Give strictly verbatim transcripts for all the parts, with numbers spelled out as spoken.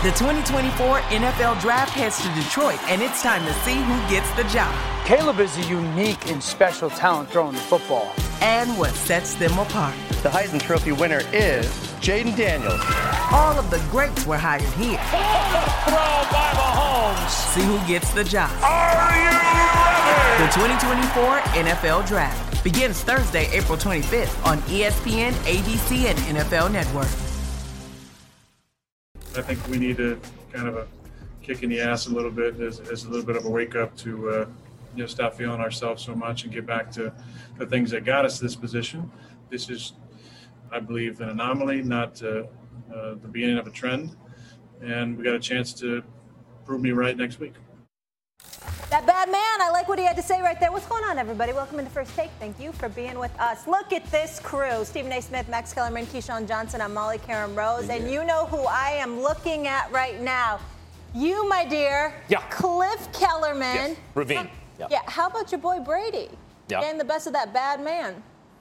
The twenty twenty-four N F L Draft heads to Detroit, and it's time to see who gets the job. Caleb is a unique and special talent throwing the football. And what sets them apart. The Heisman Trophy winner is Jaden Daniels. All of the greats were hired here. Throw by Mahomes. See who gets the job. Are you ready? The twenty twenty-four N F L Draft begins Thursday, April twenty-fifth on E S P N, A B C, and N F L Network. I think we need to kind of a kick in the ass a little bit as, as a little bit of a wake up to uh, you know, stop feeling ourselves so much and get back to the things that got us to this position. This is, I believe, an anomaly, not uh, uh, the beginning of a trend. And we got a chance to prove me right next week. That bad man, I like what he had to say right there. What's going on, everybody? Welcome into First Take. Thank you for being with us. Look at this crew. Stephen A. Smith, Max Kellerman, Keyshawn Johnson. I'm Molly Karen Rose. Yeah. And you know who I am looking at right now. You, my dear. Yeah. Cliff Kellerman. Yes. Ravine. How, yeah. yeah. How about your boy Brady? Yeah. Getting the best of that bad man.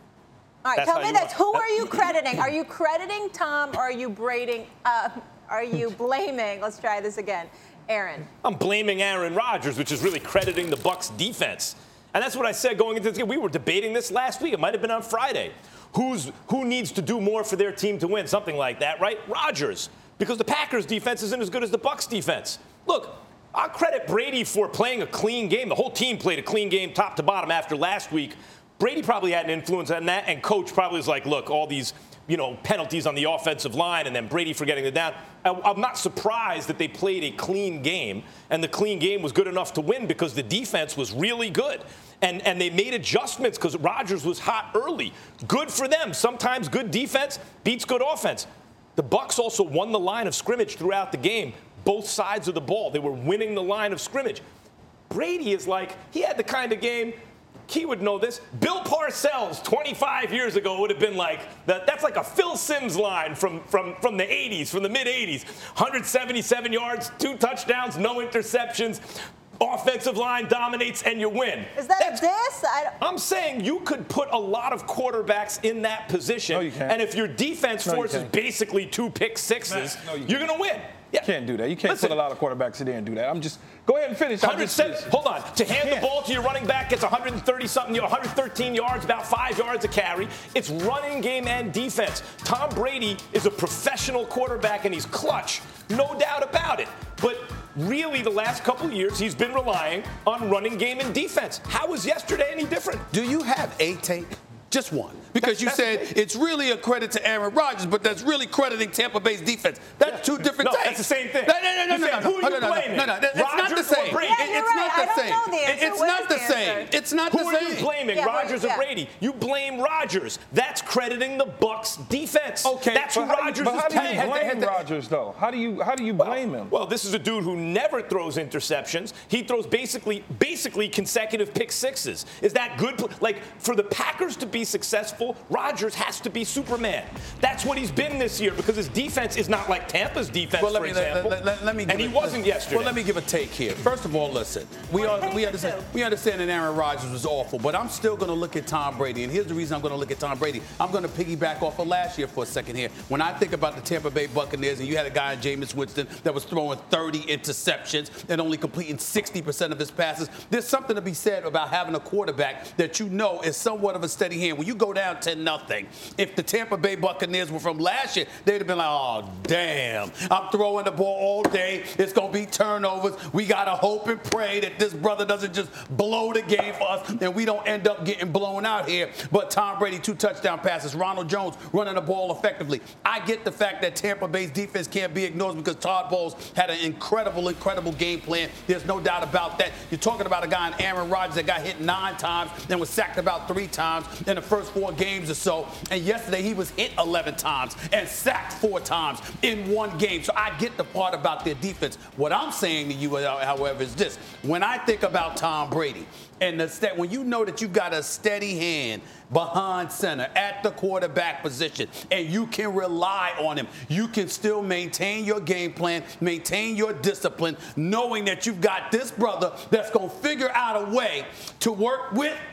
All right, That's tell me this. Who are you crediting? Are you crediting Tom or are you braiding? Uh, are you blaming? Let's try this again. Aaron. I'm blaming Aaron Rodgers, which is really crediting the Bucs defense. And that's what I said going into this game. We were debating this last week. It might have been on Friday. Who's who needs to do more for their team to win? Something like that, right? Rodgers. Because the Packers defense isn't as good as the Bucs defense. Look, I'll credit Brady for playing a clean game. The whole team played a clean game top to bottom after last week. Brady probably had an influence on that, and coach probably was like, look, all these you know, penalties on the offensive line and then Brady forgetting the down. I'm not surprised that they played a clean game, and the clean game was good enough to win because the defense was really good. And and they made adjustments because Rodgers was hot early. Good for them. Sometimes good defense beats good offense. The Bucs also won the line of scrimmage throughout the game, both sides of the ball. They were winning the line of scrimmage. Brady is like, he had the kind of game, Key would know this. Bill Parcells twenty-five years ago would have been like, that, that's like a Phil Simms line from, from, from the eighties, from the mid-eighties. one hundred seventy-seven yards, two touchdowns, no interceptions. Offensive line dominates and you win. Is that That's, a diss? I don't... I'm saying you could put a lot of quarterbacks in that position. No, you can't. And if your defense No, you forces can't. basically two pick sixes, No, you you're going to win. Yeah. You can't do that. You can't Listen, put a lot of quarterbacks in there and do that. I'm just go ahead and finish. I'm just, hold on. To hand the ball to your running back gets one hundred thirty something, one hundred thirteen yards, about five yards a carry. It's running game and defense. Tom Brady is a professional quarterback and he's clutch, no doubt about it. But really, the last couple of years, he's been relying on running game and defense. How was yesterday any different? Do you have a take? Just one. Because That's- you that's said it's really a credit to Aaron Rodgers, but that's really crediting Tampa Bay's defense. That's two different No, takes. that's the same thing. No, no, no, no, You no, said, no, who are no, you no, no, blaming? no, no, no, it's not the Rodgers or same. Brady? Yeah, It- you're it's right. not I the don't same. know the It- answer. It's What not is the the same. answer? It's not Who the are you same. blaming, Yeah, what- Rodgers or yeah. Brady? You blame Rodgers. That's crediting the Bucs defense. Okay, That's who but how do you- Rodgers but is how do you paying. blame Rodgers though? How do you how do you blame him? Well, this is a dude who never throws interceptions. He throws basically basically consecutive pick sixes. Is that good? pl- Like, for the Packers to be successful, Rodgers has to be Superman. That's what he's been this year because his defense is not like Tampa's defense, Well, let for me, let, example. let, let, let me give and he a- wasn't yesterday. Well, let me give a take here. First of all, listen, we What are take we is understand it? we understand that Aaron Rodgers was awful, but I'm still going to look at Tom Brady, and here's the reason I'm going to look at Tom Brady. I'm going to piggyback off of last year for a second here. When I think about the Tampa Bay Buccaneers, and you had a guy, Jameis Winston, that was throwing thirty interceptions and only completing sixty percent of his passes, there's something to be said about having a quarterback that you know is somewhat of a steady hand. When you go down ten nothing, if the Tampa Bay Buccaneers were from last year, they'd have been like, oh, damn, I'm throwing the ball all day. It's going to be turnovers. We got to hope and pray that this brother doesn't just blow the game for us and we don't end up getting blown out here. But Tom Brady, two touchdown passes. Ronald Jones running the ball effectively. I get the fact that Tampa Bay's defense can't be ignored because Todd Bowles had an incredible, incredible game plan. There's no doubt about that. You're talking about a guy in Aaron Rodgers that got hit nine times and was sacked about three times in the first four games or so. And yesterday he was hit eleven times and sacked four times in one game. So I get the part about their defense. What I'm saying to you, however, is this. When I think about Tom Brady, and the st- when you know that you got a steady hand behind center at the quarterback position and you can rely on him, you can still maintain your game plan, maintain your discipline, knowing that you've got this brother that's going to figure out a way to work with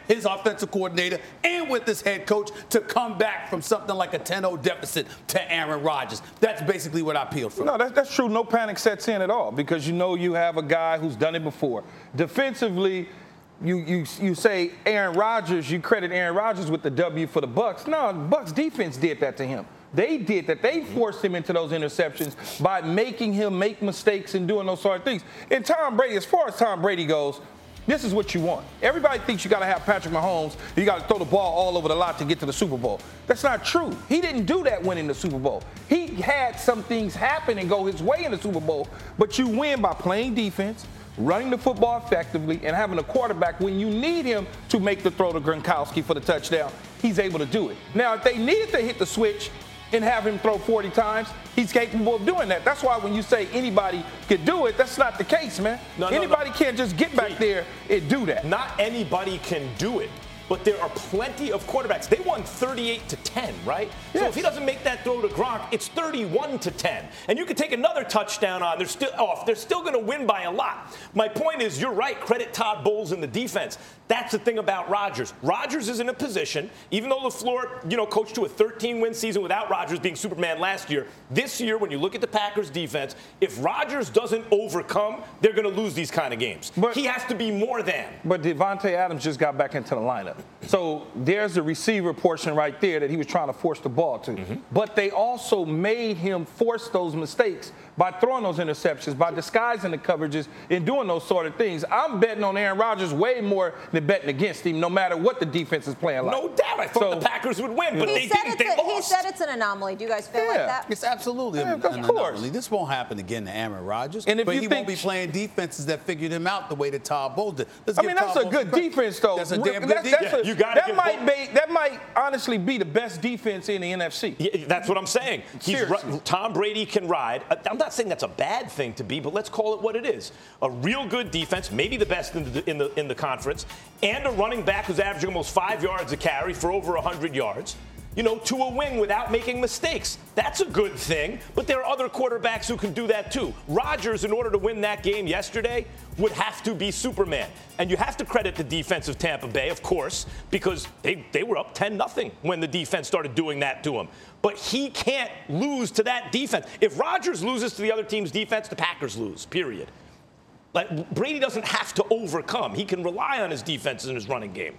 his offensive coordinator and with his head coach to come back from something like a ten oh deficit to Aaron Rodgers. That's basically what I peeled from. No, that's, that's true. No panic sets in at all because you know you have a guy who's done it before. Defensively, you you you say Aaron Rodgers, you credit Aaron Rodgers with the W for the Bucs. No, the Bucs defense did that to him. They did that. They forced him into those interceptions by making him make mistakes and doing those sort of things. And Tom Brady, as far as Tom Brady goes, this is what you want. Everybody thinks you got to have Patrick Mahomes. You got to throw the ball all over the lot to get to the Super Bowl. That's not true. He didn't do that winning the Super Bowl. He had some things happen and go his way in the Super Bowl, but you win by playing defense, running the football effectively, and having a quarterback when you need him to make the throw to Gronkowski for the touchdown. He's able to do it. Now, if they needed to hit the switch and have him throw forty times, he's capable of doing that. That's why when you say anybody could do it, that's not the case, man. No, no, anybody no. can't just get back there and do that. Not anybody can do it. But there are plenty of quarterbacks. They won thirty-eight to ten, right? Yes. So if he doesn't make that throw to Gronk, it's thirty-one to ten. And you can take another touchdown on. They're still off. They're still going to win by a lot. My point is, you're right. Credit Todd Bowles in the defense. That's the thing about Rodgers. Rodgers is in a position, even though LaFleur, you know, coached to a thirteen-win season without Rodgers being Superman last year. This year, when you look at the Packers defense, if Rodgers doesn't overcome, they're going to lose these kind of games. But he has to be more than. But Devontae Adams just got back into the lineup. So there's the receiver portion right there that he was trying to force the ball to. Mm-hmm. But they also made him force those mistakes by throwing those interceptions, by disguising the coverages and doing those sort of things. I'm betting on Aaron Rodgers way more than betting against him, no matter what the defense is playing like. No doubt. I thought so, the Packers would win, but they didn't. They a, lost. He said it's an anomaly. Do you guys feel yeah. like that? It's absolutely yeah, an, of an course. anomaly. This won't happen again to Aaron Rodgers. And if but you he think, won't be playing defenses that figured him out the way that Todd Bowles did. Let's I mean, that's Todd a good defense, though. That's a damn good that's, defense. That's a, yeah, you gotta that might be, that might honestly be the best defense in the N F C. Yeah, that's what I'm saying. He's Seriously. Tom Brady can ride. I'm not saying that's a bad thing to be, but let's call it what it is. A real good defense, maybe the best in the in the in the conference, and a running back who's averaging almost five yards a carry for over one hundred yards. You know, to a wing without making mistakes. That's a good thing, but there are other quarterbacks who can do that too. Rodgers, in order to win that game yesterday, would have to be Superman. And you have to credit the defense of Tampa Bay, of course, because they, they were up ten nothing when the defense started doing that to him. But he can't lose to that defense. If Rodgers loses to the other team's defense, the Packers lose, period. Like, Brady doesn't have to overcome. He can rely on his defense in his running game.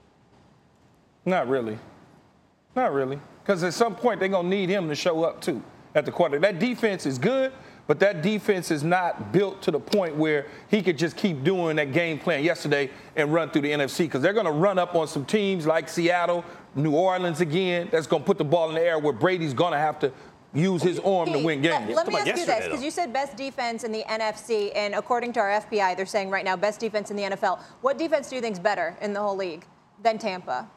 Not really. Not really. Because at some point, they're going to need him to show up, too, at the quarter. That defense is good, but that defense is not built to the point where he could just keep doing that game plan yesterday and run through the N F C. Because they're going to run up on some teams like Seattle, New Orleans again, that's going to put the ball in the air where Brady's going to have to use his arm Pete, to win games. Let, let me ask you this, because you said best defense in the N F C, and according to our F B I, they're saying right now best defense in the N F L. What defense do you think is better in the whole league than Tampa?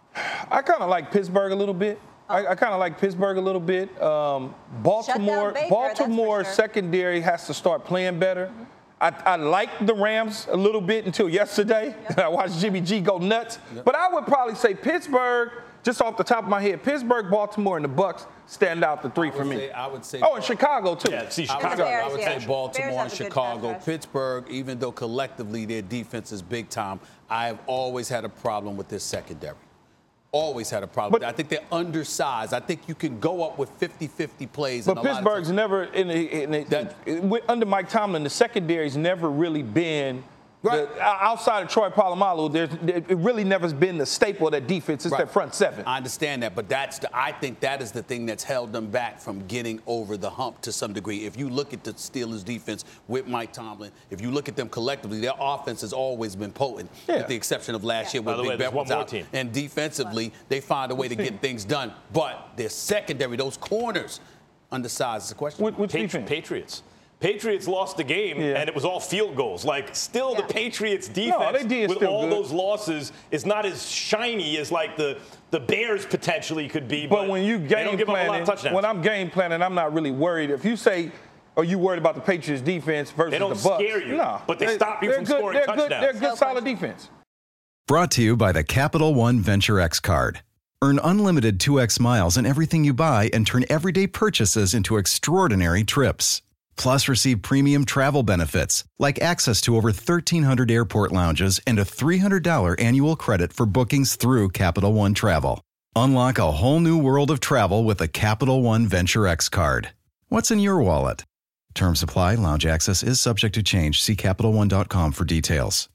I kind of like Pittsburgh a little bit. Oh. I, I kind of like Pittsburgh a little bit. Um, Baltimore, Baker, Baltimore sure. secondary has to start playing better. Mm-hmm. I, I liked the Rams a little bit until yesterday. Yep. I watched Jimmy G go nuts. Yep. But I would probably say Pittsburgh, just off the top of my head, Pittsburgh, Baltimore, and the Bucs stand out the three for me. Say, I would say. Oh, and Chicago too. Yeah, see, Chicago. I would, Bears, I would yeah. say Baltimore and Chicago. Pittsburgh, even though collectively their defense is big time, I have always had a problem with this secondary. Always had a problem. But I think they're undersized. I think you can go up with fifty-fifty plays. But Pittsburgh's never, in, the, in the, that, under Mike Tomlin, the secondary's never really been, right. the, outside of Troy Polamalu, there's, it really never has been the staple of that defense. It's right. their front seven. I understand that, but that's the, I think that is the thing that's held them back from getting over the hump to some degree. If you look at the Steelers' defense with Mike Tomlin, if you look at them collectively, their offense has always been potent, yeah. with the exception of last yeah. year with Big Ben was out. Team. And defensively, they find a way to get things done. But their secondary, those corners, undersized is the question. Which, which Patri- Patriots. Patriots lost the game, yeah. and it was all field goals. Like, still yeah. the Patriots' defense no, they did with still all good. those losses is not as shiny as, like, the, the Bears potentially could be. But, but when you game planning, when I'm game planning, I'm not really worried. If you say, are you worried about the Patriots' defense versus the Bucs? They don't scare you, no, but they, they stop you from good, scoring they're touchdowns. Good, they're good, no solid defense. Brought to you by the Capital One Venture X card. Earn unlimited two X miles on everything you buy and turn everyday purchases into extraordinary trips. Plus, receive premium travel benefits like access to over thirteen hundred airport lounges and a three hundred dollars annual credit for bookings through Capital One Travel. Unlock a whole new world of travel with a Capital One Venture X card. What's in your wallet? Terms apply. Lounge access is subject to change. See Capital One dot com for details.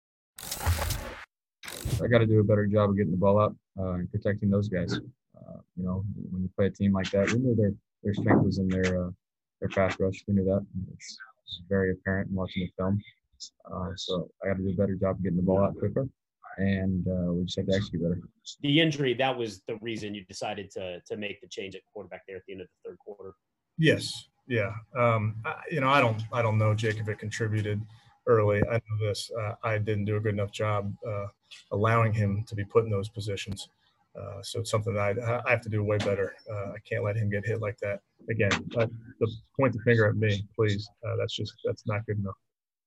I got to do a better job of getting the ball out uh, and protecting those guys. Uh, you know, when you play a team like that, we knew their their strength was in their uh, their fast rush. We knew that. It's, it's very apparent in watching the film. Uh, so I got to do a better job of getting the ball out quicker, and uh, we just have to execute better. The injury, that was the reason you decided to to make the change at quarterback there at the end of the third quarter. Yes. Yeah. Um, I, you know, I don't I don't know, Jake, if it contributed early. I know this. Uh, I didn't do a good enough job uh, allowing him to be put in those positions. Uh, so it's something that I, I have to do way better. Uh, I can't let him get hit like that again. Uh, the point the finger at me, please. Uh, that's just that's not good enough.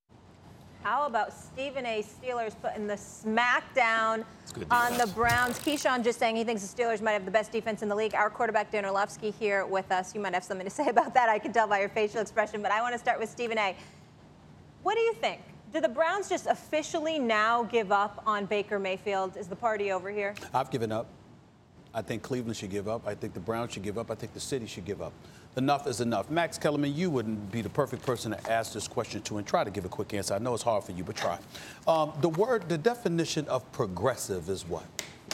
How about Stephen A. Steelers putting the smackdown on the Browns? Keyshawn just saying he thinks the Steelers might have the best defense in the league. Our quarterback, Dan Orlovsky, here with us. You might have something to say about that. I can tell by your facial expression. But I want to start with Stephen A. What do you think? Do the Browns just officially now give up on Baker Mayfield? Is the party over here? I've given up. I think Cleveland should give up. I think the Browns should give up. I think the city should give up. Enough is enough. Max Kellerman, you wouldn't be the perfect person to ask this question to and try to give a quick answer. I know it's hard for you, but try. Um, the word, the definition of progressive is what?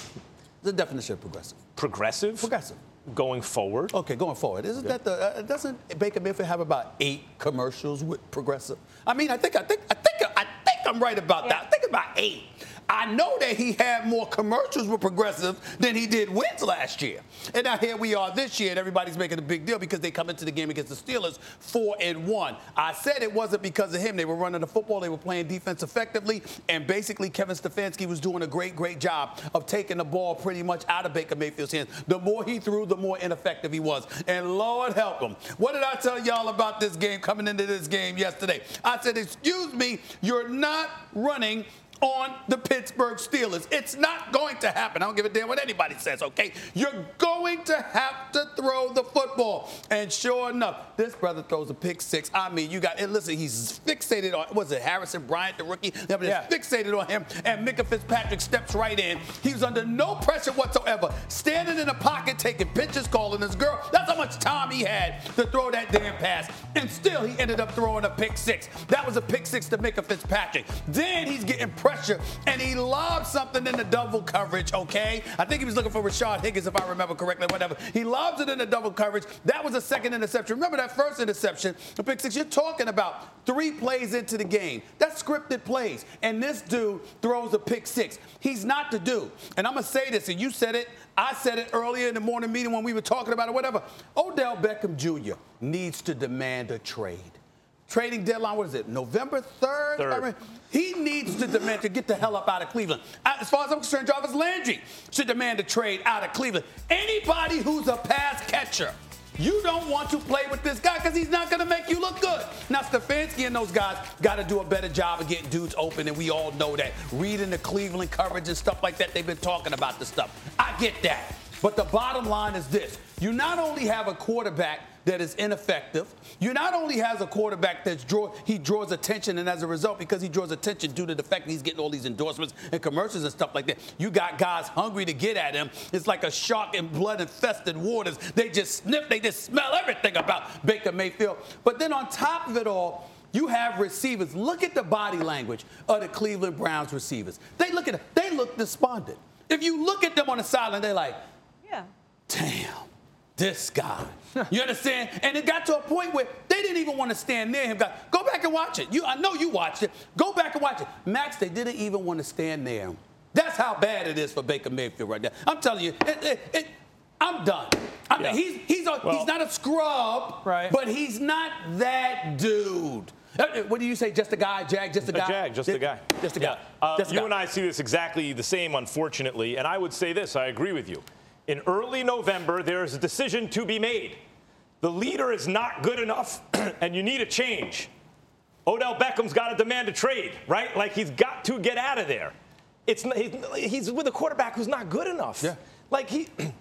The definition of progressive. Progressive? Progressive. Going forward. Okay, going forward. Isn't that the? Uh, doesn't Baker Mayfield have about eight commercials with progressive? I mean, I think, I think, I think, I think I'm right about Yeah. that. I think about eight. I know that he had more commercials with Progressive than he did wins last year. And now here we are this year, and everybody's making a big deal because they come into the game against the Steelers four and one. I said it wasn't because of him. They were running the football. They were playing defense effectively. And basically, Kevin Stefanski was doing a great, great job of taking the ball pretty much out of Baker Mayfield's hands. The more he threw, the more ineffective he was. And Lord help him. What did I tell y'all about this game coming into this game yesterday? I said, excuse me, you're not running on the Pittsburgh Steelers. It's not going to happen. I don't give a damn what anybody says, okay? You're going to have to throw the football. And sure enough, this brother throws a pick six. I mean, you got, and listen, he's fixated on, was it Harrison Bryant, the rookie? They were Yeah. fixated on him, and Minka Fitzpatrick steps right in. He was under no pressure whatsoever, standing in the pocket, taking pitches, calling his girl. That's how much time he had to throw that damn pass. And still, he ended up throwing a pick six. That was a pick six to Minka Fitzpatrick. Then he's getting pressure. And he lobbed something in the double coverage, okay? I think he was looking for Rashad Higgins, if I remember correctly, whatever. He lobs it in the double coverage. That was a second interception. Remember that first interception, the pick six, you're talking about three plays into the game. That's scripted plays. And this dude throws a pick six. He's not the dude. And I'm going to say this, and you said it, I said it earlier in the morning meeting when we were talking about it, whatever. Odell Beckham Junior needs to demand a trade. Trading deadline, what is it, November third? Third. I mean, he needs to demand to get the hell up out of Cleveland. As far as I'm concerned, Jarvis Landry should demand a trade out of Cleveland. Anybody who's a pass catcher, you don't want to play with this guy because he's not going to make you look good. Now, Stefanski and those guys got to do a better job of getting dudes open, and we all know that. Reading the Cleveland coverage and stuff like that, they've been talking about this stuff. I get that. But the bottom line is this. You not only have a quarterback that is ineffective. You not only has a quarterback that draw, he draws attention, and as a result, because he draws attention due to the fact that he's getting all these endorsements and commercials and stuff like that, you got guys hungry to get at him. It's like a shark in blood-infested waters. They just sniff, they just smell everything about Baker Mayfield. But then on top of it all, you have receivers. Look at the body language of the Cleveland Browns receivers. They look at it, they look despondent. If you look at them on the sideline, they're like, Yeah. damn. This guy. You understand? And it got to a point where they didn't even want to stand near him. Go back and watch it. You, I know you watched it. Go back and watch it. Max, they didn't even want to stand near him. That's how bad it is for Baker Mayfield right now. I'm telling you, it, it, it, I'm done. I Yeah. mean, he's, he's, a, Well, he's not a scrub, right. but he's not that dude. What do you say? Just a guy, Jag? Just a guy? A Jag, just a guy. Just a Yeah. guy. Uh, Just a you guy. and I see this exactly the same, unfortunately. And I would say this, I agree with you. In early November, there is a decision to be made. The leader is not good enough, and you need a change. Odell Beckham's got to demand a trade, right? Like, he's got to get out of there. It's he's, he's with a quarterback who's not good enough. Yeah. Like, he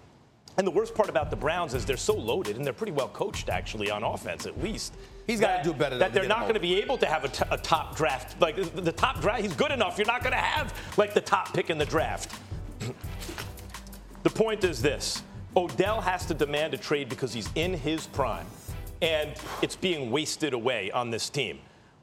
And the worst part about the Browns is they're so loaded, and they're pretty well coached, actually, on offense at least. He's got to do better. That they're not going to be able to have a, t- a top draft. Like, the, the top draft, he's good enough. You're not going to have, like, the top pick in the draft. The point is this. Odell has to demand a trade because he's in his prime, and it's being wasted away on this team.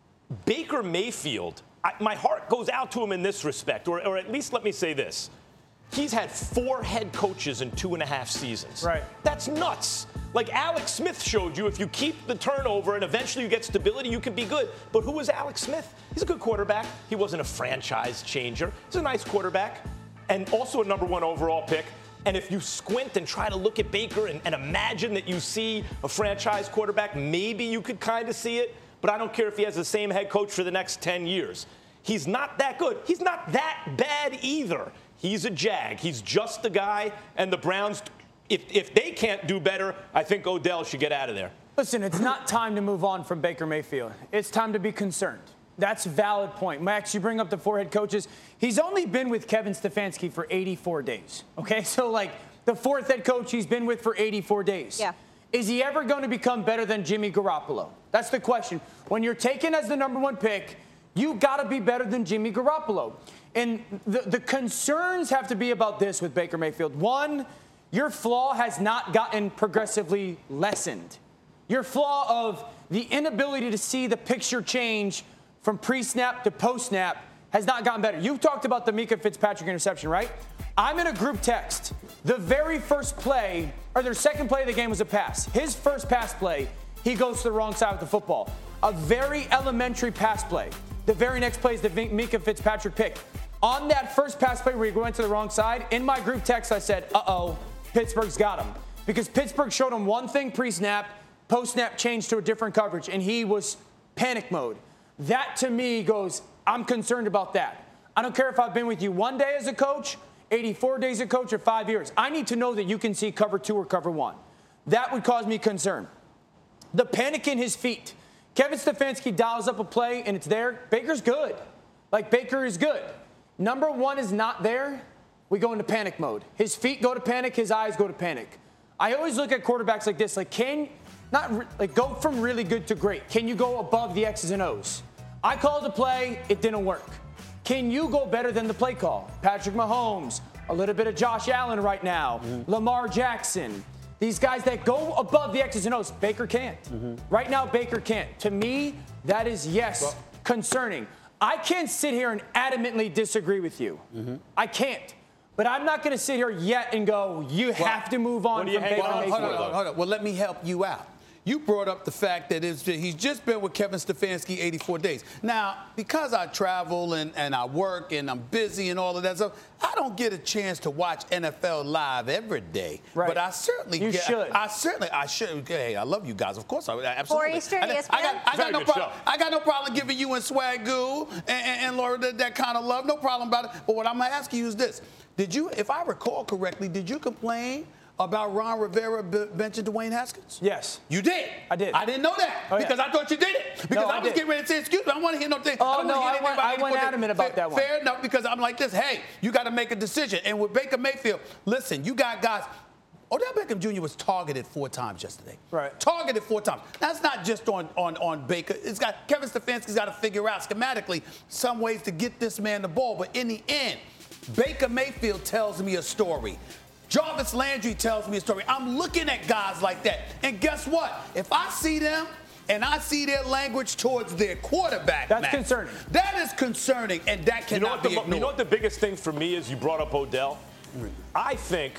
Baker Mayfield, I, my heart goes out to him in this respect, or, or at least let me say this. He's had four head coaches in two and a half seasons. Right. That's nuts. Like Alex Smith showed you, if you keep the turnover and eventually you get stability, you can be good. But who was Alex Smith? He's a good quarterback. He wasn't a franchise changer. He's a nice quarterback and also a number one overall pick. And if you squint and try to look at Baker and, and imagine that you see a franchise quarterback, maybe you could kind of see it. But I don't care if he has the same head coach for the next ten years. He's not that good. He's not that bad either. He's a Jag. He's just a guy. And the Browns, if, if they can't do better, I think Odell should get out of there. Listen, it's not time to move on from Baker Mayfield. It's time to be concerned. That's a valid point. Max, you bring up the four head coaches. He's only been with Kevin Stefanski for eighty-four days. Okay, so like the fourth head coach he's been with for eighty-four days. Yeah. Is he ever going to become better than Jimmy Garoppolo? That's the question. When you're taken as the number one pick, you got to be better than Jimmy Garoppolo. And the, the concerns have to be about this with Baker Mayfield. One, your flaw has not gotten progressively lessened. Your flaw of the inability to see the picture change from pre-snap to post-snap has not gotten better. You talked about the Minkah Fitzpatrick interception, right? I'm in a group text. The very first play, or their second play of the game was a pass. His first pass play, he goes to the wrong side with the football. A very elementary pass play. The very next play is the Minkah Fitzpatrick pick. On that first pass play where he went to the wrong side, in my group text I said, uh-oh, Pittsburgh's got him. Because Pittsburgh showed him one thing pre-snap, post-snap changed to a different coverage, and he was panic mode. That to me goes, I'm concerned about that. I don't care if I've been with you one day as a coach, eighty-four days as a coach, or five years. I need to know that you can see cover two or cover one. That would cause me concern. The panic in his feet. Kevin Stefanski dials up a play and it's there. Baker's good. Like, Baker is good. Number one is not there. We go into panic mode. His feet go to panic. His eyes go to panic. I always look at quarterbacks like this. Like, can not re- like go from really good to great. Can you go above the X's and O's? I called a play. It didn't work. Can you go better than the play call? Patrick Mahomes, a little bit of Josh Allen right now, mm-hmm. Lamar Jackson. These guys that go above the X's and O's, Baker can't. Mm-hmm. Right now, Baker can't. To me, that is, yes, well, concerning. I can't sit here and adamantly disagree with you. Mm-hmm. I can't. But I'm not going to sit here yet and go, you well, have to move on from Baker well, Mayfield. Hold on, hold on. Well, let me help you out. You brought up the fact that it's, he's just been with Kevin Stefanski eighty-four days. Now, because I travel and, and I work and I'm busy and all of that stuff, I don't get a chance to watch N F L live every day. Right. But I certainly you get, should. I, I certainly I should. Hey, I love you guys. Of course, I absolutely. Four Eastern, I, E S P N. I got, I got no problem. I got no problem giving you and Swagoo and, and, and Laura that, that kind of love. No problem about it. But what I'm asking you is this: Did you, if I recall correctly, did you complain about Ron Rivera b- benching Dwayne Haskins? Yes. You did? I did. I didn't know that oh, because yeah. I thought you did it. Because no, I, I was did. getting ready to say, excuse me, I don't want to hear no thing. Oh, I no, I went, I went adamant about fair, that one. Fair enough, because I'm like this. Hey, you got to make a decision. And with Baker Mayfield, listen, you got guys. Odell Beckham Junior was targeted four times yesterday. Right. Targeted four times. That's not just on, on, on Baker. It's got Kevin Stefanski's got to figure out schematically some ways to get this man the ball. But in the end, Baker Mayfield tells me a story. Jarvis Landry tells me a story. I'm looking at guys like that. And guess what? If I see them and I see their language towards their quarterback, that's Max, concerning. That is concerning, and that cannot you know what be the, ignored. You know what the biggest thing for me is? You brought up Odell. Mm. I think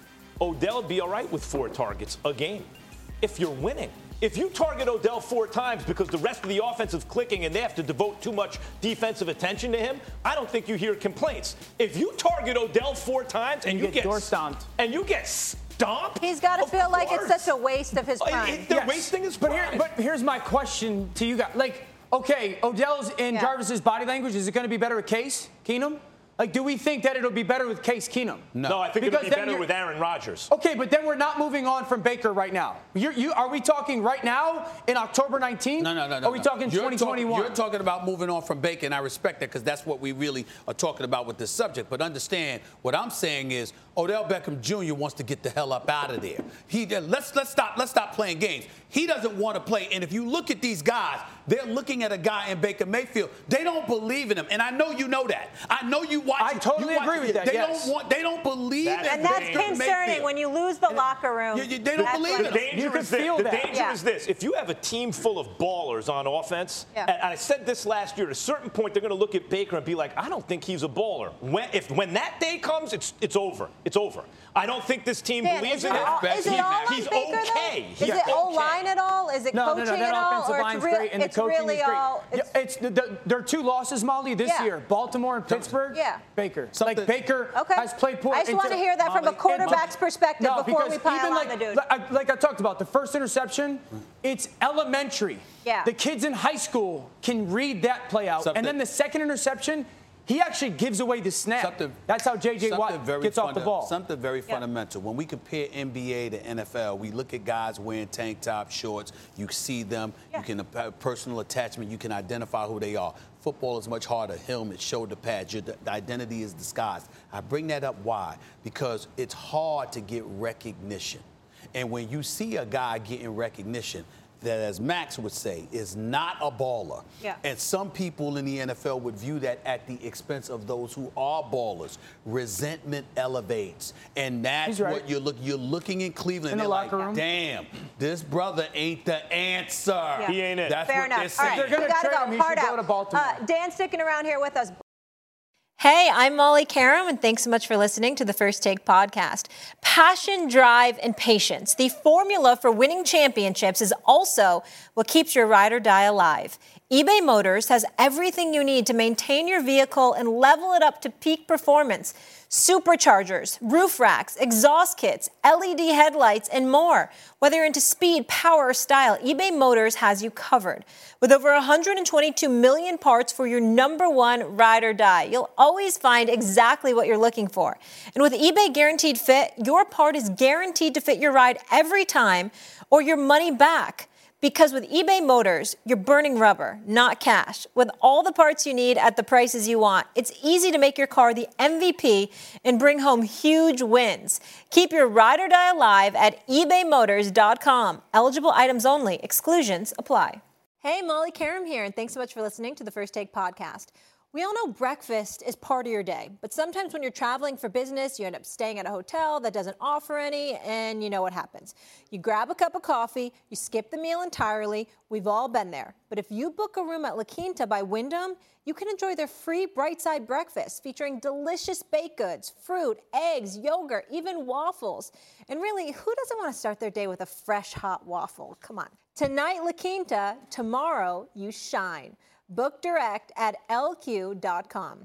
Odell would be all right with four targets a game if you're winning. If you target Odell four times because the rest of the offense is clicking and they have to devote too much defensive attention to him, I don't think you hear complaints. If you target Odell four times and, and you, you get, get door stomped, and you get stomped, he's got to feel course. like it's such a waste of his prime. It, they're yes. wasting his prime. But, here, but here's my question to you guys: like, okay, Odell's in yeah. Jarvis's body language. Is it going to be better with Case Keenum? Like, do we think that it'll be better with Case Keenum? No, no I think because it'll be better with Aaron Rodgers. Okay, but then we're not moving on from Baker right now. You're, you Are we talking right now in October nineteenth? No, no, no, no. Are we no. talking you're twenty twenty-one? Talk, you're talking about moving on from Baker, and I respect that because that's what we really are talking about with this subject. But understand, what I'm saying is Odell Beckham Junior wants to get the hell up out of there. He let's let's stop let's stop playing games. He doesn't want to play. And if you look at these guys, they're looking at a guy in Baker Mayfield. They don't believe in him, and I know you know that. I know you watch. I totally you watch, agree with that. They yes. don't want. They don't believe in And that's Baker concerning Mayfield. when you lose the locker room. You, you, they don't believe in The him. danger, You is, can this. feel the that. danger Yeah. is this. If you have a team full of ballers on offense, Yeah. and I said this last year, at a certain point, they're going to look at Baker and be like, I don't think he's a baller. When, if, when that day comes, it's it's over. It's over. I don't think this team Dan, believes is in it him. all, is it He's- all on he's Baker, okay. though? He's Is it okay. O-line at all? Is it No, coaching no, no, that at all? offensive Or line's it's, real, great, and the it's coaching really is great. all... It's, Yeah, it's the, the, there are two losses, Molly, this Yeah. year: Baltimore and Pittsburgh. Yeah. Baker. Something- like Baker Okay. has played poor. I just and want to hear that from a Molly, quarterback's and- perspective no, before because we pile even on like, the dude. Like, like I talked about, the first interception, it's elementary. Yeah. The kids in high school can read that play out. Something- And then the second interception, he actually gives away the snap. Something- That's how J J Something Watt very gets off the funda- ball. Something very Yeah. fundamental. When we compare N B A to N F L, we look at guys wearing tank top shorts. You see them. Yeah. You can have personal attachment. You can identify who they are. Football is much harder. Helmet, shoulder pads. Your the identity is disguised. I bring that up why? Because it's hard to get recognition. And when you see a guy getting recognition, that, as Max would say, is not a baller. Yeah. And some people in the N F L would view that at the expense of those who are ballers. Resentment elevates. And that's He's right. what you're looking you're looking in Cleveland. In the they're locker like, room. damn, this brother ain't the answer. Yeah. He ain't it. That's Fair what enough. they're All saying. right, They're gonna we gotta trade go. him. He Hard should go out. to Baltimore. Uh, Dan's sticking around here with us. Hey, I'm Molly Karam, and thanks so much for listening to the First Take podcast. Passion, drive, and patience. The formula for winning championships is also what keeps your ride or die alive. eBay Motors has everything you need to maintain your vehicle and level it up to peak performance. Superchargers, roof racks, exhaust kits, L E D headlights, and more. Whether you're into speed, power, or style, eBay Motors has you covered. With over one hundred twenty-two million parts for your number one ride or die, you'll always find exactly what you're looking for. And with eBay Guaranteed Fit, your part is guaranteed to fit your ride every time or your money back. Because with eBay Motors, you're burning rubber, not cash. With all the parts you need at the prices you want, it's easy to make your car the M V P and bring home huge wins. Keep your ride or die alive at ebay motors dot com. Eligible items only. Exclusions apply. Hey, Molly Karam here, and thanks so much for listening to the First Take podcast. We all know breakfast is part of your day, but sometimes when you're traveling for business, you end up staying at a hotel that doesn't offer any, and you know what happens. You grab a cup of coffee, you skip the meal entirely. We've all been there. But if you book a room at La Quinta by Wyndham, you can enjoy their free Bright Side breakfast featuring delicious baked goods, fruit, eggs, yogurt, even waffles. And really, who doesn't want to start their day with a fresh, hot waffle? Come on. Tonight, La Quinta. Tomorrow, you shine. Book direct at L Q dot com.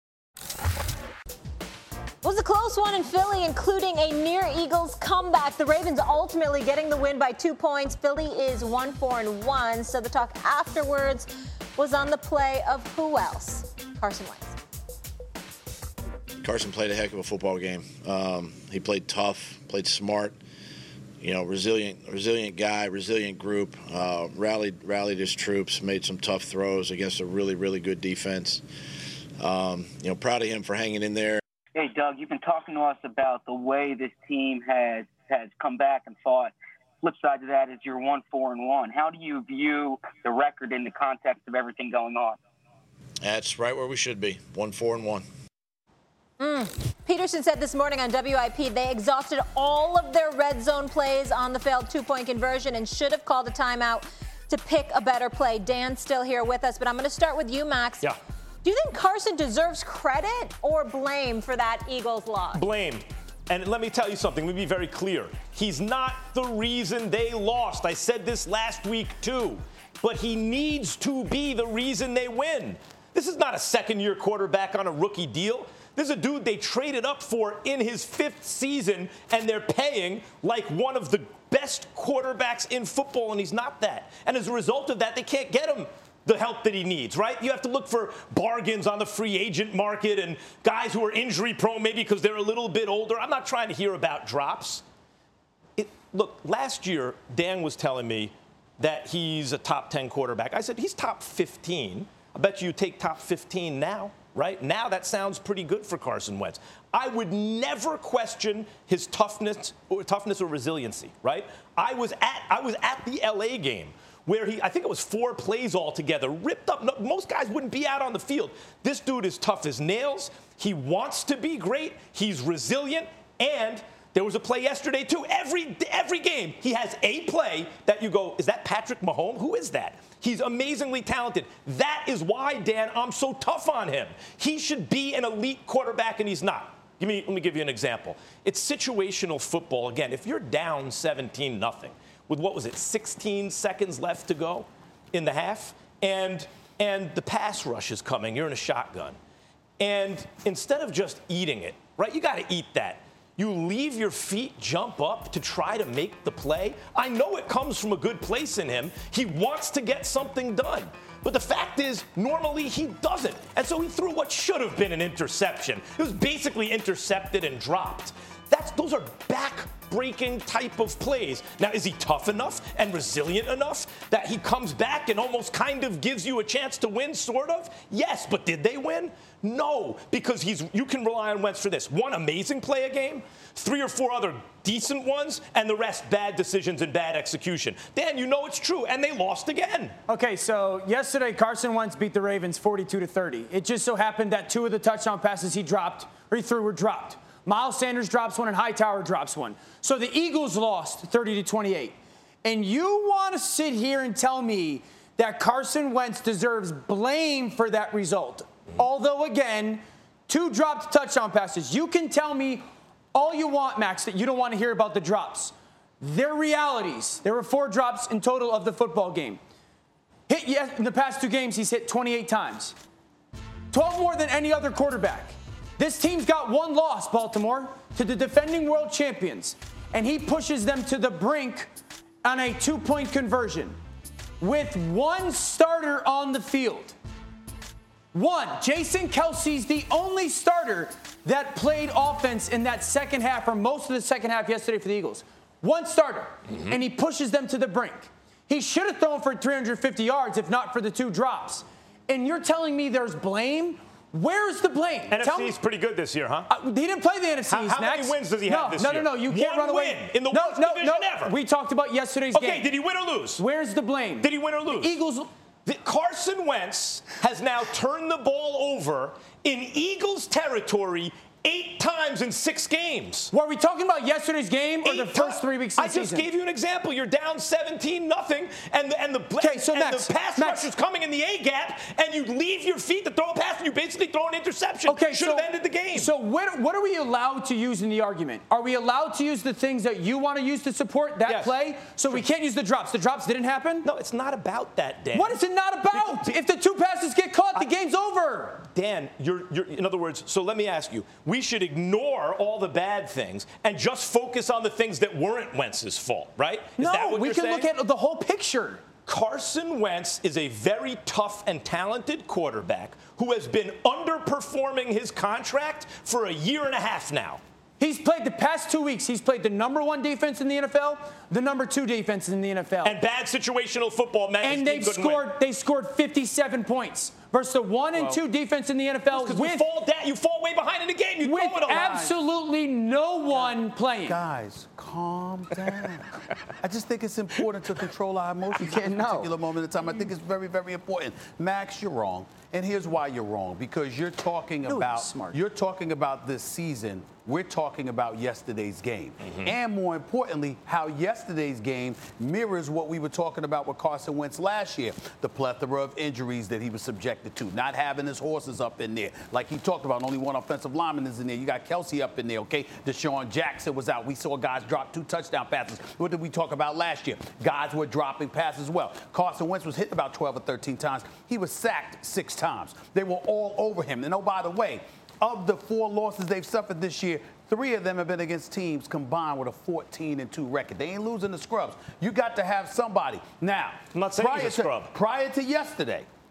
It was a close one in Philly, including a near Eagles comeback. The Ravens ultimately getting the win by two points. Philly is one four and one, so the talk afterwards was on the play of who else? Carson Wentz. Carson played a heck of a football game. Um, he played tough, played smart. You know, resilient, resilient guy, resilient group. Uh, rallied, rallied his troops. Made some tough throws against a really, really good defense. Um, you know, proud of him for hanging in there. Hey, Doug, you've been talking to us about the way this team has has come back and fought. Flip side to that is you're one four and one. How do you view the record in the context of everything going on? That's right where we should be. One four and one. Mm. Peterson said this morning on W I P they exhausted all of their red zone plays on the failed two-point conversion and should have called a timeout to pick a better play. Dan's still here with us, but I'm going to start with you, Max. Yeah. Do you think Carson deserves credit or blame for that Eagles loss? Blamed. And let me tell you something. Let me be very clear. He's not the reason they lost. I said this last week, too. But he needs to be the reason they win. This is not a second-year quarterback on a rookie deal. This is a dude they traded up for in his fifth season, and they're paying like one of the best quarterbacks in football, and he's not that. And as a result of that, they can't get him the help that he needs, right? You have to look for bargains on the free agent market and guys who are injury prone maybe because they're a little bit older. I'm not trying to hear about drops. It, look, last year, Dan was telling me that he's a top ten quarterback. I said, he's top fifteen. I bet you take top fifteen now, right? Now that sounds pretty good for Carson Wentz. I would never question his toughness or toughness or resiliency, right? I was at I was at the L A game where he, I think it was four plays altogether, ripped up. No, most guys wouldn't be out on the field. This dude is tough as nails. He wants to be great. He's resilient. And there was a play yesterday, too. Every, every game, he has a play that you go, is that Patrick Mahomes? Who is that? He's amazingly talented. That is why, Dan, I'm so tough on him. He should be an elite quarterback, and he's not. Give me, let me give you an example. It's situational football. Again, if you're down seventeen nothing, with what was it, sixteen seconds left to go in the half, and and the pass rush is coming. You're in a shotgun. And instead of just eating it, right, you got to eat that. You leave your feet, jump up to try to make the play. I know it comes from a good place in him. He wants to get something done. But the fact is, normally he doesn't. And so he threw what should have been an interception. It was basically intercepted and dropped. That's, those are back-breaking type of plays. Now, is he tough enough and resilient enough that he comes back and almost kind of gives you a chance to win, sort of? Yes, but did they win? No, because he's. You can rely on Wentz for this. One amazing play a game, three or four other decent ones, and the rest bad decisions and bad execution. Dan, you know it's true, and they lost again. Okay, so yesterday Carson Wentz beat the Ravens forty-two to thirty. It just so happened that two of the touchdown passes he dropped or he threw were dropped. Miles Sanders drops one and Hightower drops one. So the Eagles lost thirty to twenty-eight. And you want to sit here and tell me that Carson Wentz deserves blame for that result. Although, again, two dropped touchdown passes. You can tell me all you want, Max, that you don't want to hear about the drops. They're realities. There were four drops in total of the football game. Hit yes, in the past two games, he's hit twenty-eight times. twelve more than any other quarterback. This team's got one loss, Baltimore, to the defending world champions, and he pushes them to the brink on a two-point conversion with one starter on the field. One, Jason Kelce's the only starter that played offense in that second half, or most of the second half yesterday for the Eagles. One starter, mm-hmm. and he pushes them to the brink. He should have thrown for three hundred fifty yards if not for the two drops. And you're telling me there's blame? Where's the blame? N F C's pretty good this year, huh? Uh, he didn't play the N F C's, How, how Max. many wins does he no, have this no, year? No, no, no. You can't One run away. win in the no, worst no, division no. ever. We talked about yesterday's okay, game. Okay, did he win or lose? Where's the blame? Did he win or lose? The Eagles. The, Carson Wentz has now turned the ball over in Eagles territory eight times in six games. Were we talking about yesterday's game or eight the first three weeks of the I just season? gave you an example. You're down seventeen nothing, and the, and the, okay, so and Max, the pass Max, rush is coming in the A gap, and you leave your feet to throw a pass, and you basically throw an interception. Okay, should so, have ended the game. So what, what are we allowed to use in the argument? Are we allowed to use the things that you want to use to support that yes. play? So we can't use the drops. The drops didn't happen? No, it's not about that, Dan. What is it not about? Because, if the two passes get caught, the I, game's over. Dan, you're, you're, in other words, so let me ask you, we should ignore all the bad things and just focus on the things that weren't Wentz's fault, right? Is no, that what we you're can saying? look at the whole picture. Carson Wentz is a very tough and talented quarterback who has been underperforming his contract for a year and a half now. He's played the past two weeks. He's played the number one defense in the N F L, the number two defense in the N F L. And bad situational football, man. And they've scored. They scored fifty-seven points versus the one and well, two defense in the N F L. Because with you fall down, you fall way behind in the game. You with throw it all absolutely no one playing. Guys, calm down. I just think it's important to control our emotions at a particular moment in time. I think it's very, very important. Max, you're wrong, and here's why you're wrong. Because you're talking you're about smart. You're talking about this season. We're talking about yesterday's game. Mm-hmm. And more importantly, how yesterday's game mirrors what we were talking about with Carson Wentz last year. The plethora of injuries that he was subjected to, not having his horses up in there. Like he talked about, only one offensive lineman is in there. You got Kelce up in there, okay? Deshaun Jackson was out. We saw guys drop two touchdown passes. What did we talk about last year? Guys were dropping passes as well. Carson Wentz was hit about twelve or thirteen times. He was sacked six times. They were all over him. And oh, by the way, of the four losses they've suffered this year, three of them have been against teams combined with a fourteen and two record. They ain't losing the scrubs. You got to have somebody. Now, I'm not saying prior he's a scrub. To, prior to yesterday,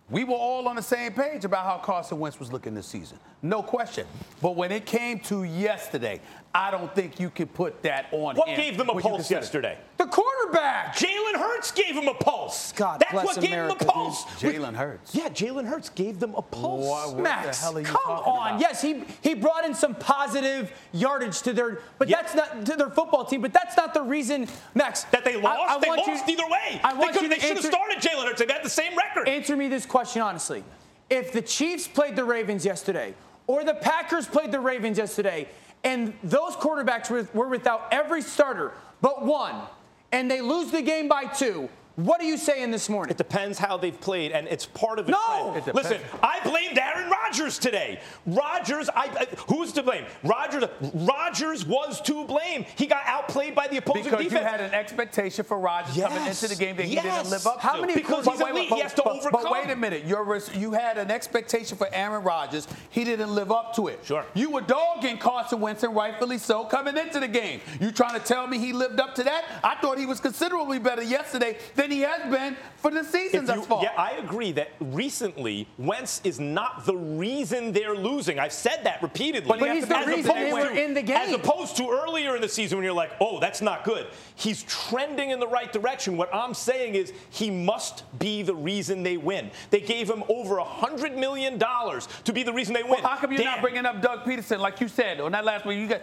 We were all on the same page about how Carson Wentz was looking this season. No question. But when it came to yesterday, I don't think you could put that on what him. What gave them a what pulse yesterday? The quarterback. Jalen Hurts gave him a pulse. God That's bless what gave America, him a pulse. Jalen Hurts. Yeah, Jalen Hurts gave them a pulse. What, what Max, the hell are you come talking on. about? Yes, he he brought in some positive yardage to their, but Yeah. that's not to their football team. But that's not the reason, Max. That they lost. I, I they want lost you, either way. I want they you they to should have answer- started Jalen Hurts. They've had the same record. Answer me this question honestly. If the Chiefs played the Ravens yesterday, or the Packers played the Ravens yesterday, and those quarterbacks were, were without every starter but one, and they lose the game by two, what are you saying this morning? It depends how they've played, and it's part of the No! trend. Listen, I blamed Aaron Rodgers today. Rodgers, I, I, who's to blame? Rodgers. Rodgers was to blame. He got outplayed by the opposing Because defense. you had an expectation for Rodgers Yes. coming into the game that he Yes. didn't live up How to. many Because But he's wait, elite. but- He has to but- overcome. But wait a minute. You're, res- you had an expectation for Aaron Rodgers. He didn't live up to it. Sure. You were dogging Carson Wentz, and rightfully so, coming into the game. You trying to tell me he lived up to that? I thought he was considerably better yesterday than he has been for the season If thus you- far. Yeah, I agree that recently Wentz is not the reason they're losing. I've said that repeatedly. But he's the As reason they opposed were to- in the game. As opposed to earlier in the season when you're like, oh, that's not good. He's trending in the right direction. What I'm saying is he must be the reason they win. They gave him over one hundred million dollars to be the reason they win. Well, how come you're Dan, not bringing up Doug Peterson like you said on that last one? You got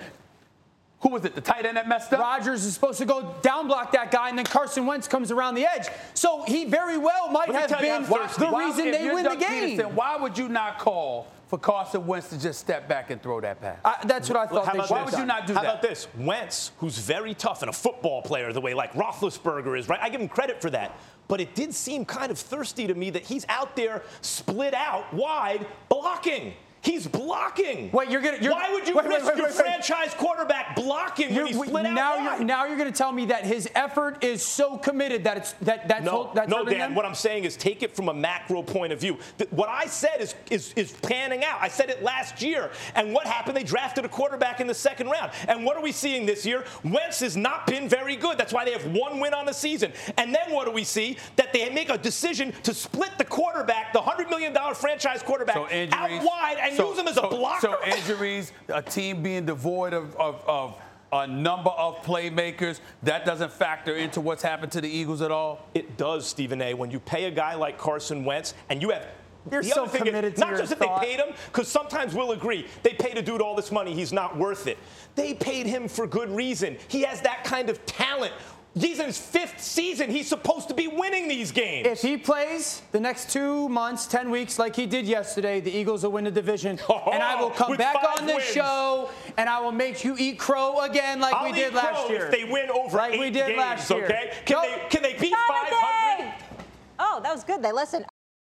who was it? The tight end that messed up. Rodgers is supposed to go down block that guy, and then Carson Wentz comes around the edge. So he very well might Let me have tell you, been why- the why- reason if they you're win Doug the game. Peterson, why would you not call for Carson Wentz to just step back and throw that pass? I, that's what I thought How they about should Why have would done. you not do How that? about this? Wentz, who's very tough and a football player the way like Roethlisberger is, right? I give him credit for that. But it did seem kind of thirsty to me that he's out there split out wide blocking. He's blocking. Wait, you're gonna. You're, Why would you wait, wait, risk wait, your wait, wait. franchise quarterback blocking when You're- he's split out now, wide? you're, now you're going to tell me that his effort is so committed that it's that that's No, hold- that's no, hurting Dan. them? What I'm saying is take it from a macro point of view. Th- What I said is, is is panning out. I said it last year. And what happened? They drafted a quarterback in the second round. And what are we seeing this year? Wentz has not been very good. That's why they have one win on the season. And then what do we see? That they make a decision to split the quarterback, the one hundred million dollars franchise quarterback, So injuries, out wide and so- use him as so- a blocker. So injuries, a team being devoid of, of, of a number of playmakers, that doesn't factor into what's happened to the Eagles at all? It does, Stephen A. When you pay a guy like Carson Wentz and you have You're the so other thing committed is, to not your just that thought. they paid him, because sometimes we'll agree they paid a dude all this money, he's not worth it. They paid him for good reason. He has that kind of talent. He's in his fifth season. He's supposed to be winning these games. If he plays the next two months, ten weeks, like he did yesterday, the Eagles will win the division. Oh, and I will come with back five on this wins. show, and I will make you eat crow again, like I'll we eat did crow last year. if they win over like eight we did games, last year. okay? Can Go- they can they beat Jonathan! five hundred? Oh, that was good. They listened.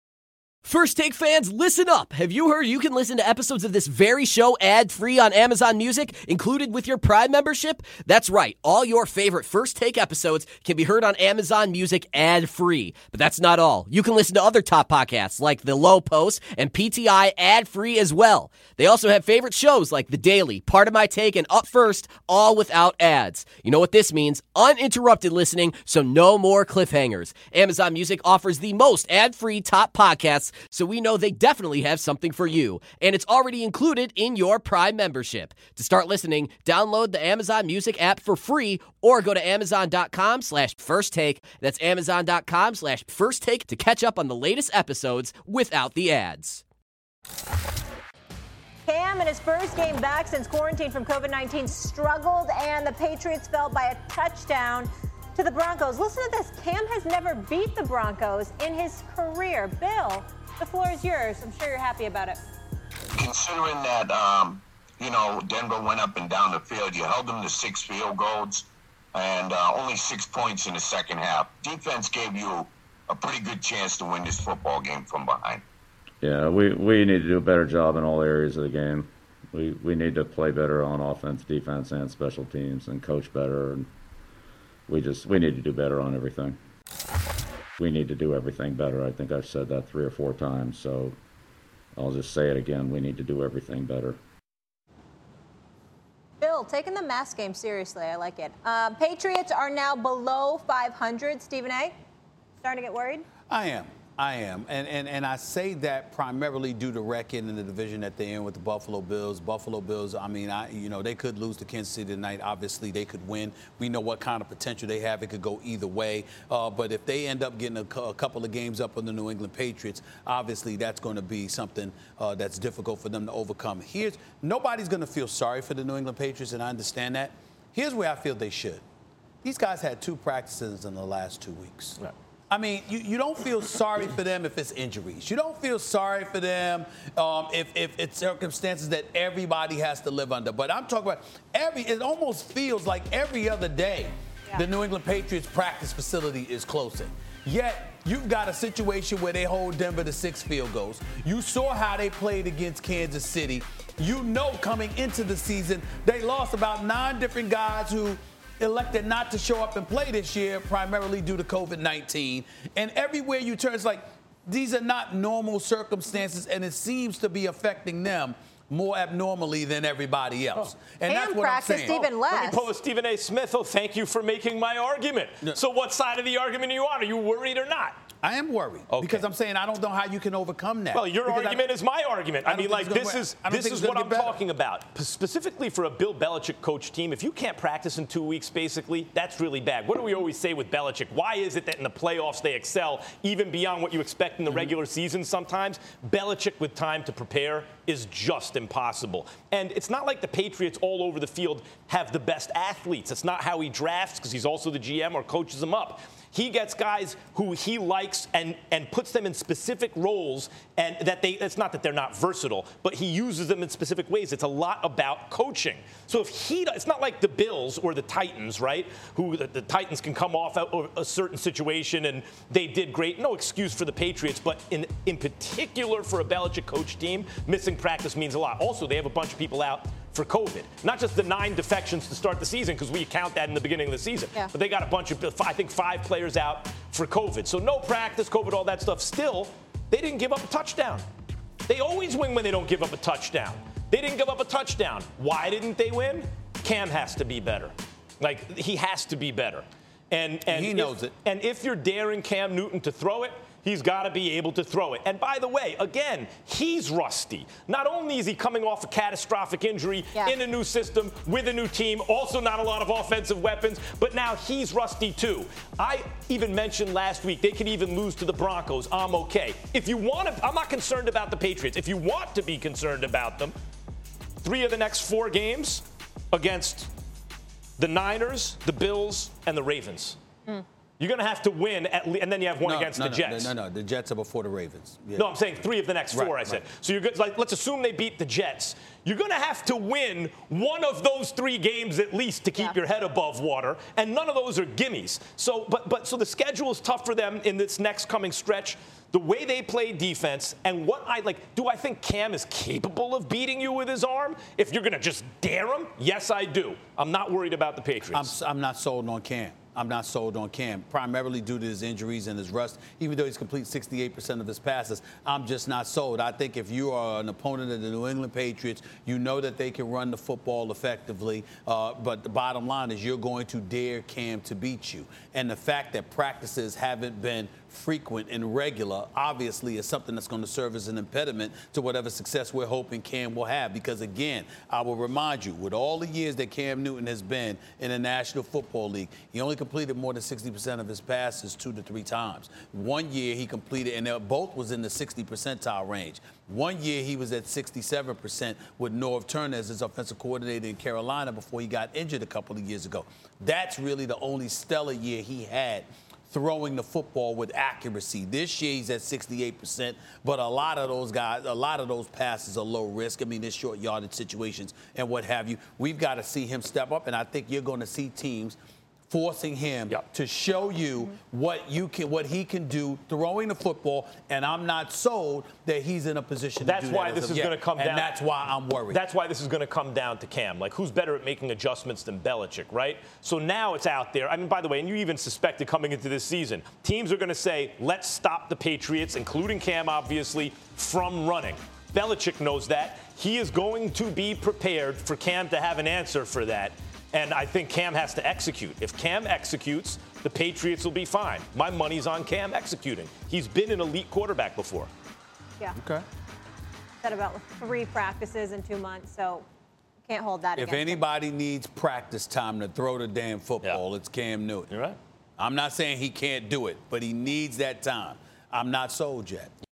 First Take fans, listen up. Have you heard you can listen to episodes of this very show ad-free on Amazon Music, included with your Prime membership? That's right. All your favorite First Take episodes can be heard on Amazon Music ad-free. But that's not all. You can listen to other top podcasts like The Low Post and P T I ad-free as well. They also have favorite shows like The Daily, Part of My Take, and Up First, all without ads. You know what this means? Uninterrupted listening, so no more cliffhangers. Amazon Music offers the most ad-free top podcasts, so we know they definitely have something for you. And it's already included in your Prime membership. To start listening, download the Amazon Music app for free or go to amazon.com slash first take. That's amazon.com slash first take to catch up on the latest episodes without the ads. Cam, in his first game back since quarantine from COVID nineteen, struggled, and the Patriots fell by a touchdown to the Broncos. Listen to this. Cam has never beat the Broncos in his career. Bill, the floor is yours. I'm sure you're happy about it. Considering that, um, you know, Denver went up and down the field, you held them to six field goals and uh, only six points in the second half. Defense gave you a pretty good chance to win this football game from behind. Yeah, we, we need to do a better job in all areas of the game. We we need to play better on offense, defense, and special teams, and coach better. And we just we need to do better on everything. We need to do everything better. I think I've said that three or four times, so I'll just say it again. We need to do everything better. Bill, taking the mask game seriously. I like it. Um, Patriots are now below five hundred. Stephen A., starting to get worried? I am. I am. And, and and I say that primarily due to record in the division that they're in with the Buffalo Bills. Buffalo Bills, I mean, I you know, they could lose to Kansas City tonight. Obviously, they could win. We know what kind of potential they have. It could go either way. Uh, but if they end up getting a, a couple of games up on the New England Patriots, obviously that's going to be something uh, that's difficult for them to overcome. Here's nobody's going to feel sorry for the New England Patriots, and I understand that. Here's where I feel they should. These guys had two practices in the last two weeks. Right. I mean, you, you don't feel sorry for them if it's injuries. You don't feel sorry for them um, if, if it's circumstances that everybody has to live under. But I'm talking about every, it almost feels like every other day yeah. the New England Patriots practice facility is closing. Yet, you've got a situation where they hold Denver to six field goals. You saw how they played against Kansas City. You know coming into the season, they lost about nine different guys who elected not to show up and play this year, primarily due to covid nineteen. And everywhere you turn, it's like these are not normal circumstances, and it seems to be affecting them more abnormally than everybody else. Oh. And, and that's what I'm saying. Even less. Let me pull a Stephen A. Smith. Oh, thank you for making my argument. No. So what side of the argument are you on? Are you worried or not? I am worried okay. because I'm saying I don't know how you can overcome that. Well, your because argument I, is my argument. I, I mean, like this gonna, is this is what I'm talking about. Specifically for a Bill Belichick coach team, if you can't practice in two weeks, basically, that's really bad. What do we always say with Belichick? Why is it that in the playoffs they excel even beyond what you expect in the mm-hmm. regular season sometimes? Belichick with time to prepare is just impossible. And it's not like the Patriots all over the field have the best athletes. It's not how he drafts because he's also the G M or coaches them up. He gets guys who he likes and, and puts them in specific roles, and that they, it's not that they're not versatile, but he uses them in specific ways. It's a lot about coaching. So if he, it's not like the Bills or the Titans, right, who the, the Titans can come off a, a certain situation and they did great. No excuse for the Patriots, but in, in particular for a Belichick coach team, missing practice means a lot. Also, they have a bunch of people out for COVID. Not just the nine defections to start the season, because we count that in the beginning of the season. Yeah. But they got a bunch of, I think, five players out for COVID. So no practice, COVID, all that stuff. Still, they didn't give up a touchdown. They always win when they don't give up a touchdown. They didn't give up a touchdown. Why didn't they win? Cam has to be better. Like, he has to be better. And, and he knows if, it. And if you're daring Cam Newton to throw it, he's got to be able to throw it. And by the way, again, he's rusty. Not only is he coming off a catastrophic injury yeah. in a new system with a new team, also not a lot of offensive weapons, but now he's rusty too. I even mentioned last week they could even lose to the Broncos. I'm okay. If you want to, I'm not concerned about the Patriots. If you want to be concerned about them, three of the next four games against the Niners, the Bills, and the Ravens. Mm. You're going to have to win, at le- and then you have one no, against no, the no, Jets. No, no, no. The Jets are before the Ravens. Yeah. No, I'm saying three of the next four, right, I said. Right. So you're good. Like, let's assume they beat the Jets. You're going to have to win one of those three games at least to keep yeah. your head above water, and none of those are gimmies. So, but, but so the schedule is tough for them in this next coming stretch. The way they play defense, and what I like, do I think Cam is capable of beating you with his arm? If you're going to just dare him, yes, I do. I'm not worried about the Patriots. I'm, I'm not sold on Cam. I'm not sold on Cam, primarily due to his injuries and his rust. Even though he's completed sixty-eight percent of his passes, I'm just not sold. I think if you are an opponent of the New England Patriots, you know that they can run the football effectively. Uh, but the bottom line is you're going to dare Cam to beat you. And the fact that practices haven't been frequent and regular, obviously, is something that's going to serve as an impediment to whatever success we're hoping Cam will have. Because, again, I will remind you, with all the years that Cam Newton has been in the National Football League, he only completed more than sixty percent of his passes two to three times. One year he completed, and both was in the sixty percentile range. One year he was at sixty-seven percent with Norv Turner as his offensive coordinator in Carolina before he got injured a couple of years ago. That's really the only stellar year he had throwing the football with accuracy. This year he's at sixty-eight percent, but a lot of those guys, a lot of those passes are low risk. I mean, there's short yardage situations and what have you. We've got to see him step up, and I think you're going to see teams forcing him yep. to show you mm-hmm. what you can, what he can do throwing the football, and I'm not sold that he's in a position that's to do that. That's why this is going to come and down. And that's why I'm worried. That's why this is going to come down to Cam. Like, who's better at making adjustments than Belichick, right? So now it's out there. I mean, by the way, and you even suspected coming into this season, teams are going to say, let's stop the Patriots, including Cam, obviously, from running. Belichick knows that. He is going to be prepared for Cam to have an answer for that. And I think Cam has to execute. If Cam executes, the Patriots will be fine. My money's on Cam executing. He's been an elite quarterback before. Yeah. Okay. Said about three practices in two months, so can't hold that If against him. anybody needs practice time to throw the damn football, it's Cam Newton. You're right. I'm not saying he can't do it, but he needs that time. I'm not sold yet.